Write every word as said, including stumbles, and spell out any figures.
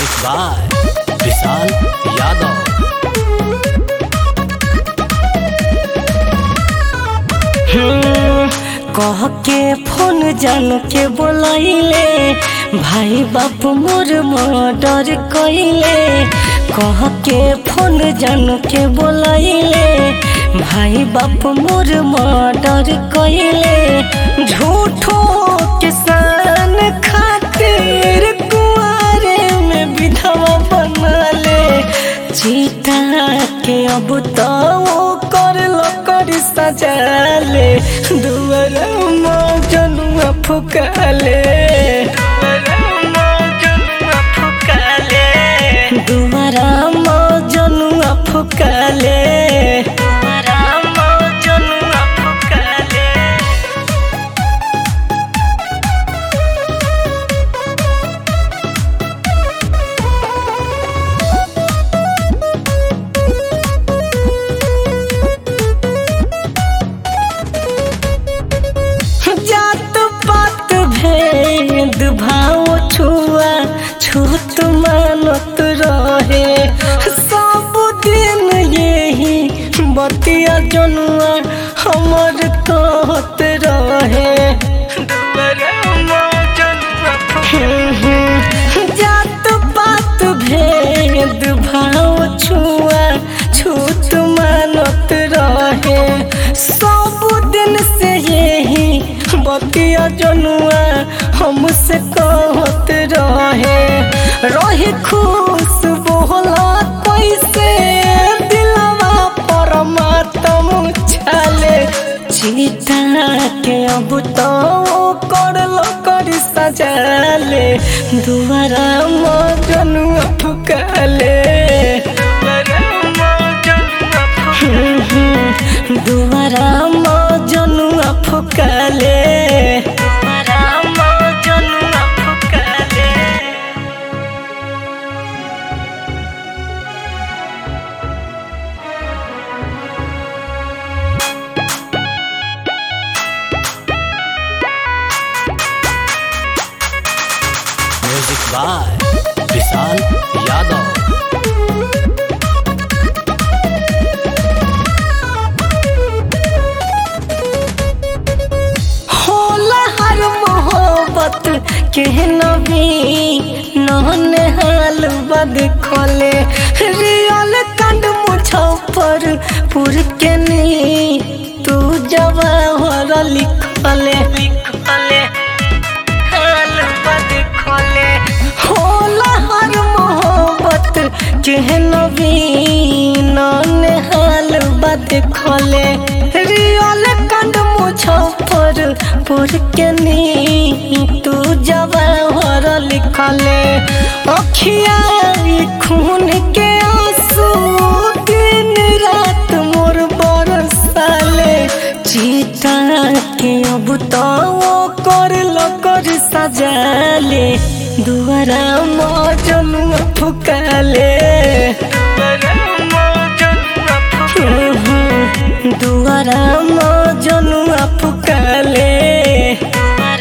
Music by Vishal Yadav. कह के phone जान के बोलाइले भाई बाप मोर मर्डर कइले। कह के फोन जान के बोलाइले भाई बाप मोर मर्डर कइले। झूठो किसान खातिर कुआरे में विधवा बनले। चीता के अब तो कर लो कर सजाले। दुआरा मौजनुआ फुकाले दुआरा मौजनुआ फुकाले दुआरा मौजनुआ फुकाले। जात पात भेद भाव छुआ छूत मानत रहे। सब दिन यही बतिया जनुआ हमर कहत रहे। जात पात भेद भाव छुआ छूत मानत रहे। सब दिन से यही बतिया जनुआ हमसे कहत रहे। रही खुश बोला कैसे दिलवा परमात्म छाले। चीता के अब तो कर लो कर सजाले। दुआरा मौजनुआ फुकाले दुआरा मौजनुआ फुकाले दुआरा मौजनुआ फुकाले। Music by Vishal Yadav. के नबी नहन हाल बद खोले। रियल कंड मुजफ्फरपुर के नी तू जवाहर लिखले लिखले हाल बद खोले। होला हर मोहब्बत के नबी नहन हाल बद खोले। रियल कंड मुजफ्फरपुर के नी तू जवाहर लिखले। अखिया खून के आंसू दिन रात मोर बरसाले। चीता के अब तो कर लो कर सजाले। दुआरा मौजनुआ फुकाले दुआरा मौजनुआ फुकाले।